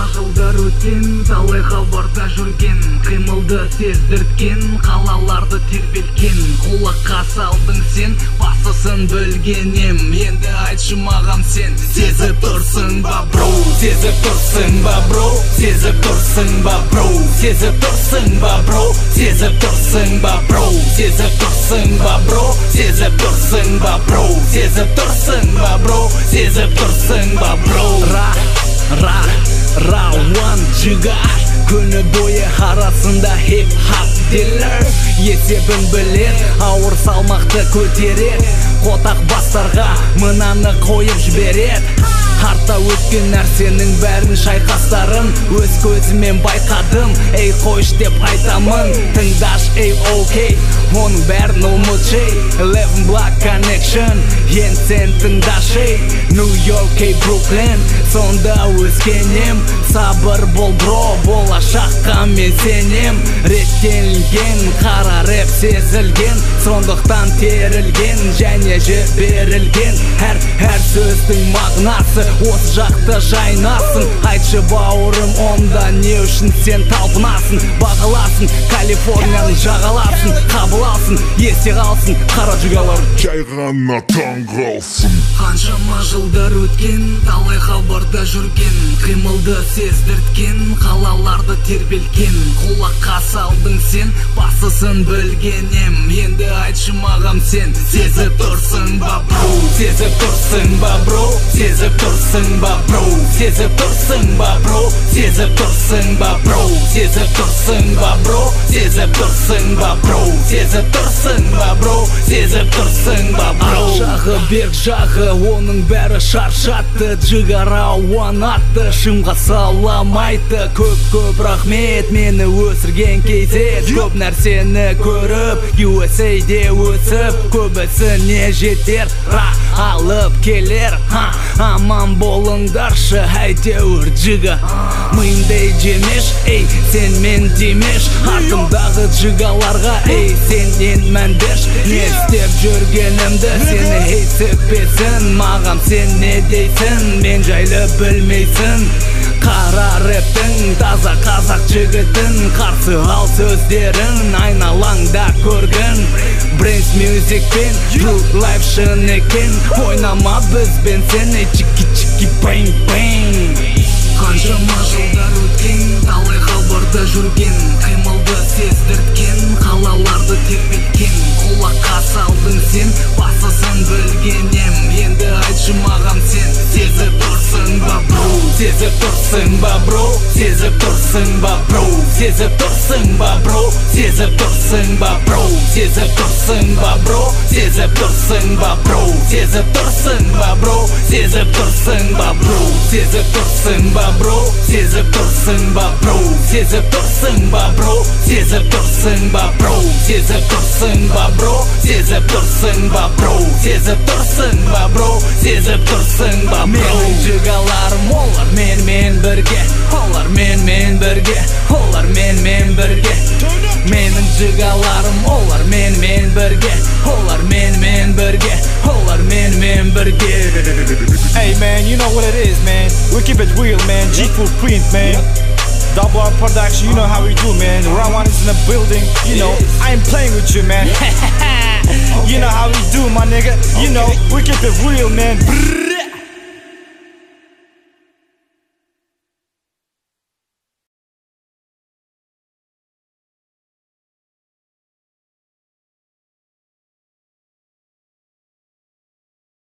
жылдар өткен, талай хабарда жүрген, қимылды сездірткен, қалаларды тербелткен. Құлаққа салдың сен, басысын бөлгенем. Енді айтшы маған сен, сезіп тұрсың ба бро? Сезіп тұрсың ба бро? Сезіп тұрсың ба бро? Сезіп тұрсың ба бро? Сезіп тұрсың ба бро? Сезіп тұрсың ба бро? Сезіп тұрсың ба бро? Сезіп тұрсың ба бро? Сезіп тұрсың ба бро? Рауан жига күні бойы арасында хип-хап дилер, есебін білер, ауыр салмақты көтерер, қотақ бастарға мынаны қойып жіберер. Артта өткен нәрсенің бәрін шайқастарын өз көзімен байқадым. Ей қойш деп айтамын, тыңдаш ей окей, оның бәрін ұмытшы. 11 Block Connection, ен сен тыңдаш ей. New York ей Brooklyn, сонда өскенем. Сабыр бол бро, болашаққа мен сенем. Реттелген, қара рэп сезілген, сондықтан терілген және жіберілген. Әр сөздің мағынасы осы жақта жайнасын. Айтшы бауырым, онда не үшін сен талпынасың? Бағаласын, Калифорнияның жағаласын, қабыл алсын, есте қалсын, қара жүгалар жай ғана таң қалсын. Қаншама жылдар өткен, талай хабарда жүрген, қимылды сездірткен, қалаларды тербелткен. Құлаққа салдың сен, басысын бөлгенем. Енді айтшы маған сен, сезіп тұрсың ба бро? Сезіп тұрсың ба бро? Сезіп тұрсың ба бро? Сезіп тұрсың ба бро? Сезіп тұрсың ба бро? Сезіп тұрсың ба бро? Сезіп тұрсың ба бро? Сезіп тұрсың ба бро? Сезіп тұрсың ба бро? Жағы бек жағы, оның бәрі шаршатты. Жигар Рауан атты, шымға саламайды. Көп рахмет мені өсірген кейзет. Көп нәрсені көріп, USA-де өсіп, көбісіне жетер, алып келер. Аман болыңдаршы, әйтеуір жига миымдай жемеш, ей, сен мен демеш. Артымдағы жигаларға, ей, сенен мән берш. Не істеп жүргенімді сені есеппесін. Маған сен не дейсің, мен жайлы білмейсің. Қара рэптің таза қазақ жігітін, қарсы ал сөздерін айналаңда көргін. Brains Music пен True Life шын екен, ойнама бізбен сен, ей, чики-чики бэнг-бэнг. Қаншама жылдар өткен, талай хабарда жүрген, қимылды сездірткен, қалаларды тербелткен. Құлаққа салдың сен, басысын бөлгенем. Енді айтшы маған сен, сезіп тұрсың ба бро? Сезіп тұрсың ба бро? Сезіп тұрсың ба бро? Сезіп тұрсың ба бро? Сезіп тұрсың ба бро? Сезіп тұрсың ба бро? Сезіп тұрсың ба бро? Сезіп тұрсың ба бро? Сезіп тұрсың ба бро? Сезіп тұрсың ба бро? Сезіп тұрсың ба бро? Сезіп тұрсың ба бро? Сезіп тұрсың ба бро? Сезіп тұрсың ба бро? Сезіп тұрсың ба бро? Сезіп тұрсың ба бро? Сезіп тұрсың ба бро? Менің жигаларым олар менімен бірге, олар менімен бірге, олар менімен бірге. Менің жигаларым олар менімен бірге, олар менімен бірге, олар менімен бірге. Hey man, you know what it is, man. We keep it real, man. G Footprint, man. Double R production, you know how we do, man. Rauan is in the building, you know. I ain't playing with you, man. You know how we do, my nigga. You know, we keep it real, man.